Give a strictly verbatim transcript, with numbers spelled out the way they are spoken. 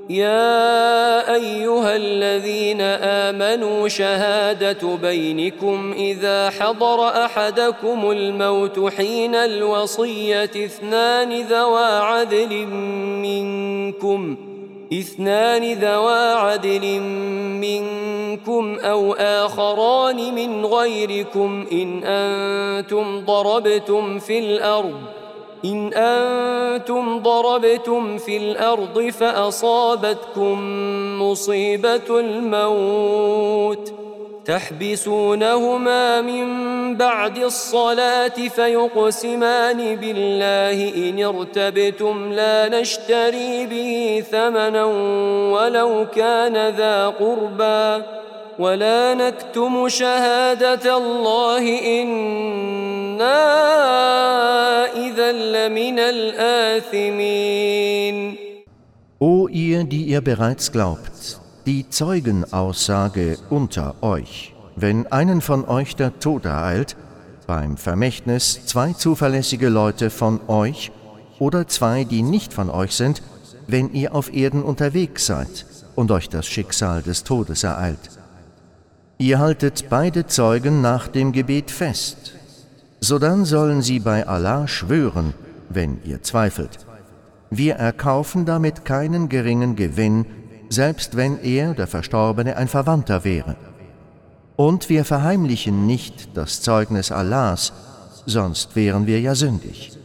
يا أيها الذين آمنوا شهادة بينكم إذا حضر أحدكم الموت حين الوصية اثنان ذوى عدل منكم اثنان ذوى عدل منكم أو آخران من غيركم إن أنتم ضربتم في الأرض إن أنتم ضربتم في الأرض فأصابتكم مصيبة الموت تحبسونهما من بعد الصلاة فيقسمان بالله إن ارتبتم لا نشتري به ثمنا ولو كان ذا قربى ولا نكتم شهادة الله إنا إذا لمن الآثمين. O ihr, die ihr bereits glaubt, die Zeugenaussage unter euch, wenn einen von euch der Tod ereilt, beim Vermächtnis zwei zuverlässige Leute von euch oder zwei, die nicht von euch sind, wenn ihr auf Erden unterwegs seid und euch das Schicksal des Todes ereilt. Ihr haltet beide Zeugen nach dem Gebet fest, sodann sollen sie bei Allah schwören, wenn ihr zweifelt. Wir erkaufen damit keinen geringen Gewinn, selbst wenn er, der Verstorbene, ein Verwandter wäre. Und wir verheimlichen nicht das Zeugnis Allahs, sonst wären wir ja sündig.